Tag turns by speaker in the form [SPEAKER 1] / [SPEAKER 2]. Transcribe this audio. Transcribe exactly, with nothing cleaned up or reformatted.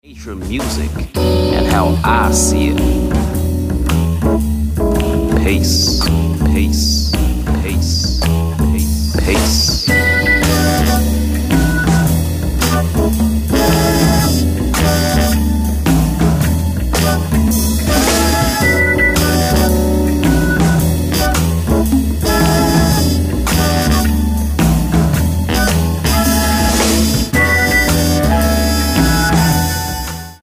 [SPEAKER 1] Nature music and how I see it. Peace, peace.